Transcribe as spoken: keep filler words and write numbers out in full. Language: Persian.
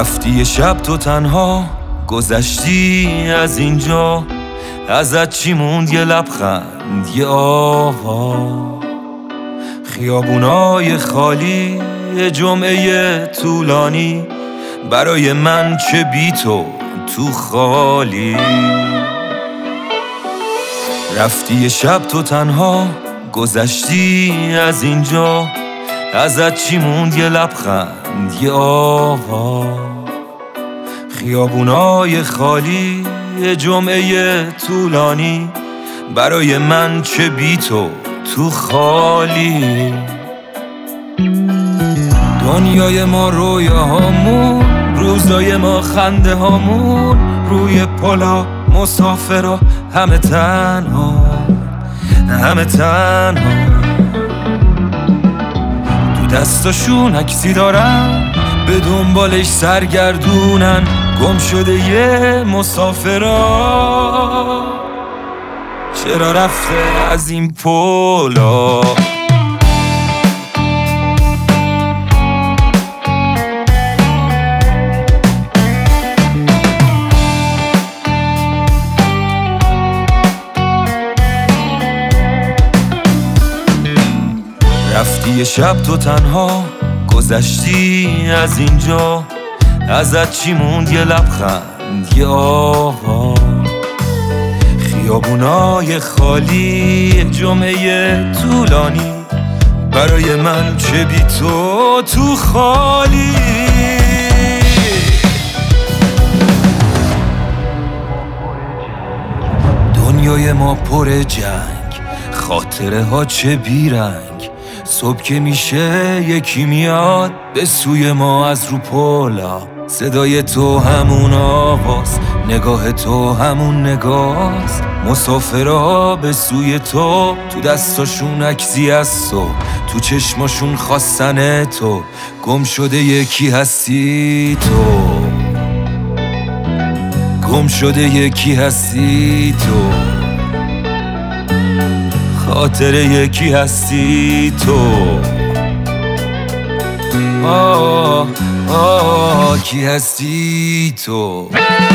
رفتی یه شب تو تنها گذشتی از اینجا، ازت چی موند؟ یه لبخند، یه آوا، خیابونای خالی، یه جمعه طولانی، برای من چه بی تو تو خالی. رفتی یه شب تو تنها گذشتی از اینجا، ازت چی موند؟ یه لبخند، یه آوا، خیابونای خالی، یه جمعه طولانی، برای من چه بی تو تو خالی. دنیای ما رویاهامون، روزای ما خنده هامون، روی پلا مسافرا همه تنها، همه تنها. تو دستاشون عکسی دارن، به دنبالش سرگردونن، گم شده یه مسافرا، چرا رفته از این پلا؟ رفتی یه شب تو تنها گذشتی از اینجا، ازت چی موند؟ یه لبخند، یه آوا، خیابونای خالی، جمعه طولانی، برای من چه بی تو تو خالی. دنیای ما پر جنگ، خاطره ها چه بیرنگ، صبح که میشه یکی میاد به سوی ما از رو پلا، صدای تو همون آواز، نگاه تو همون نگاست، مسافرها به سوی تو، تو دستاشون عکسی از تو، تو چشماشون خواستن تو، گم شده یکی هستی تو، گم شده یکی هستی تو، خاطر یکی هستی تو. آه آه کی هستی تو؟